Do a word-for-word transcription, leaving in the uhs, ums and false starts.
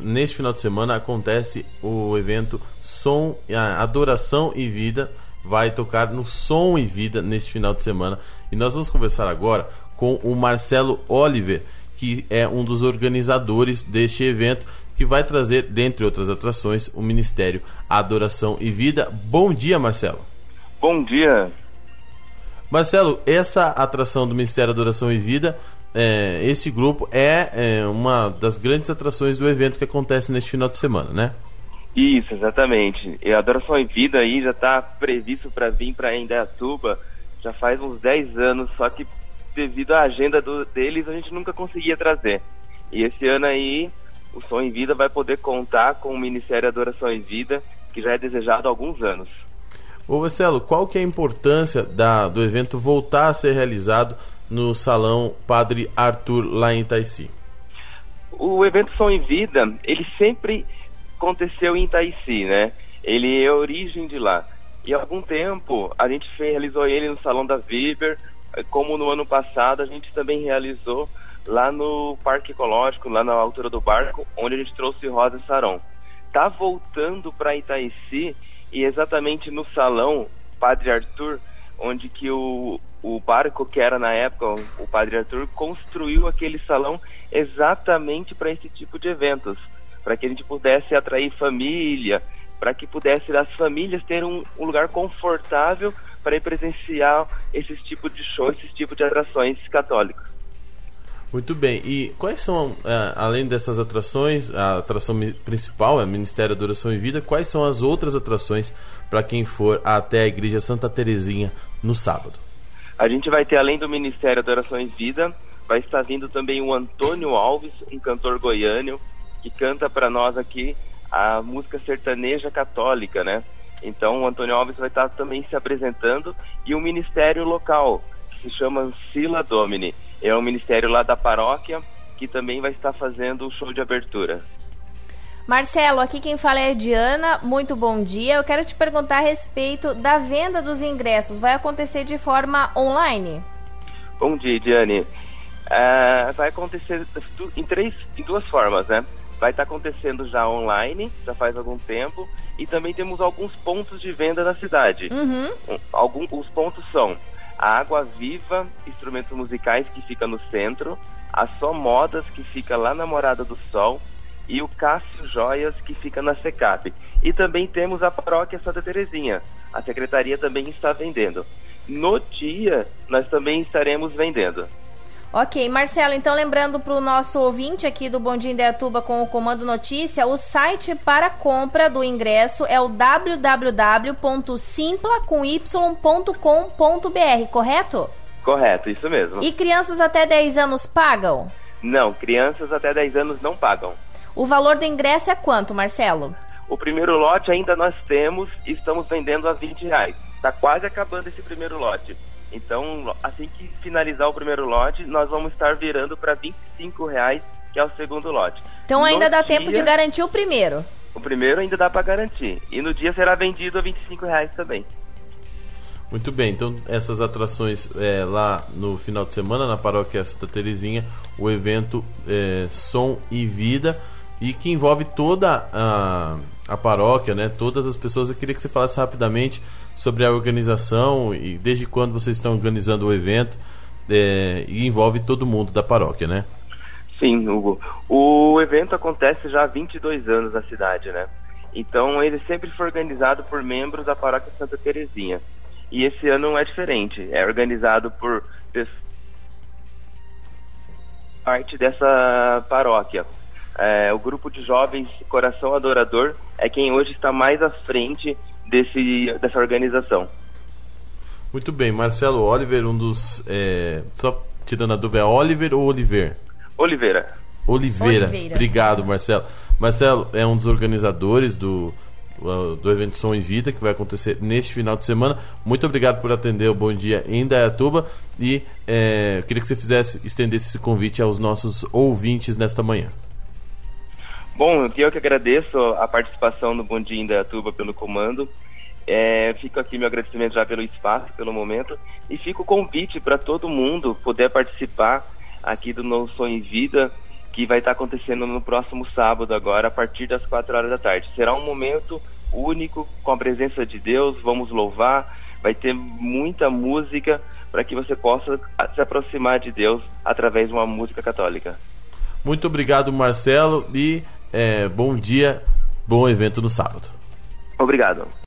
neste final de semana acontece o evento Som, Adoração e Vida. Vai tocar no Som e Vida neste final de semana. E nós vamos conversar agora com o Marcelo Oliver, que é um dos organizadores deste evento, que vai trazer, dentre outras atrações, o Ministério Adoração e Vida. Bom dia, Marcelo. Bom dia. Marcelo, essa atração do Ministério Adoração e Vida, é, esse grupo é, é uma das grandes atrações do evento que acontece neste final de semana, né? Isso, exatamente. E a Adoração e Vida aí já está previsto para vir para Indaiatuba já faz uns dez anos, só que devido à agenda do, deles a gente nunca conseguia trazer. E esse ano aí o Som em Vida vai poder contar com o Ministério Adoração e Vida, que já é desejado há alguns anos. Ô Marcelo, qual que é a importância da, do evento voltar a ser realizado no Salão Padre Arthur, lá em Itaici? O evento Som em Vida, ele sempre aconteceu em Itaici, né? Ele é a origem de lá. E há algum tempo a gente fez, realizou ele no Salão da Viber, como no ano passado a gente também realizou lá no Parque Ecológico, lá na altura do barco, onde a gente trouxe Rosa e Saron. Tá voltando para Itaici, e exatamente no Salão Padre Arthur, onde que o, o barco que era na época, o Padre Arthur, construiu aquele salão exatamente para esse tipo de eventos, para que a gente pudesse atrair família, para que pudesse as famílias terem um, um lugar confortável para ir presenciar esses tipos de shows, esses tipos de atrações católicas. Muito bem, e quais são, uh, além dessas atrações, a atração principal é o Ministério Adoração e Vida, quais são as outras atrações para quem for até a Igreja Santa Terezinha no sábado? A gente vai ter, além do Ministério Adoração e Vida, vai estar vindo também o Antônio Alves, um cantor goiano, que canta para nós aqui a música sertaneja católica, né? Então o Antônio Alves vai estar também se apresentando, e um ministério local, que se chama Sila Domini. É um ministério lá da paróquia que também vai estar fazendo o show de abertura. Marcelo, aqui quem fala é a Diana, muito bom dia. Eu quero te perguntar a respeito da venda dos ingressos. Vai acontecer de forma online? Bom dia, Diane. Uh, vai acontecer em, três, em duas formas, né? Vai estar acontecendo já online, já faz algum tempo, e também temos alguns pontos de venda na cidade. Uhum. Um, algum, os pontos são a Água Viva, instrumentos musicais, que fica no centro, a Só Modas, que fica lá na Morada do Sol, e o Cássio Joias, que fica na Secap. E também temos a Paróquia Santa Terezinha. A Secretaria também está vendendo. No dia, nós também estaremos vendendo. Ok, Marcelo, então lembrando para o nosso ouvinte aqui do Bom Dia Indaiatuba com o Comando Notícia, o site para compra do ingresso é o w w w ponto simpla com y ponto com ponto b r, correto? Correto, isso mesmo. E crianças até dez anos pagam? Não, crianças até dez anos não pagam. O valor do ingresso é quanto, Marcelo? O primeiro lote ainda nós temos e estamos vendendo a vinte reais. Está quase acabando esse primeiro lote. Então, assim que finalizar o primeiro lote, nós vamos estar virando para vinte e cinco reais, que é o segundo lote. Então ainda no dá dia, tempo de garantir o primeiro. O primeiro ainda dá para garantir. E no dia será vendido a vinte e cinco reais também. Muito bem, então essas atrações é, lá no final de semana, na Paróquia Santa Terezinha, o evento é, Som e Vida, e que envolve toda a, a paróquia, né? Todas as pessoas. Eu queria que você falasse rapidamente sobre a organização e desde quando vocês estão organizando o evento, é, e envolve todo mundo da paróquia, né? Sim, Hugo. O evento acontece já há vinte e dois anos na cidade, né? Então ele sempre foi organizado por membros da Paróquia Santa Terezinha. E esse ano não é diferente. É organizado por parte dessa paróquia. É, o grupo de jovens Coração Adorador é quem hoje está mais à frente desse, dessa organização. Muito bem, Marcelo Oliver, um dos... É, só tirando a dúvida, é Oliver ou Oliver? Oliveira. Oliveira. Oliveira. Obrigado, Marcelo. Marcelo é um dos organizadores do, do evento Som e Vida, que vai acontecer neste final de semana. Muito obrigado por atender o Bom Dia em Indaiatuba, e é, eu queria que você fizesse, estendesse esse convite aos nossos ouvintes nesta manhã. Bom, eu que agradeço a participação no Bom Dia Indaiatuba pelo comando. É, fico aqui meu agradecimento já pelo espaço, pelo momento, e fica o convite para todo mundo poder participar aqui do nosso Som em Vida, que vai estar acontecendo no próximo sábado agora, a partir das quatro horas da tarde. Será um momento único, com a presença de Deus, vamos louvar, vai ter muita música para que você possa se aproximar de Deus através de uma música católica. Muito obrigado, Marcelo, e é, bom dia, bom evento no sábado. Obrigado.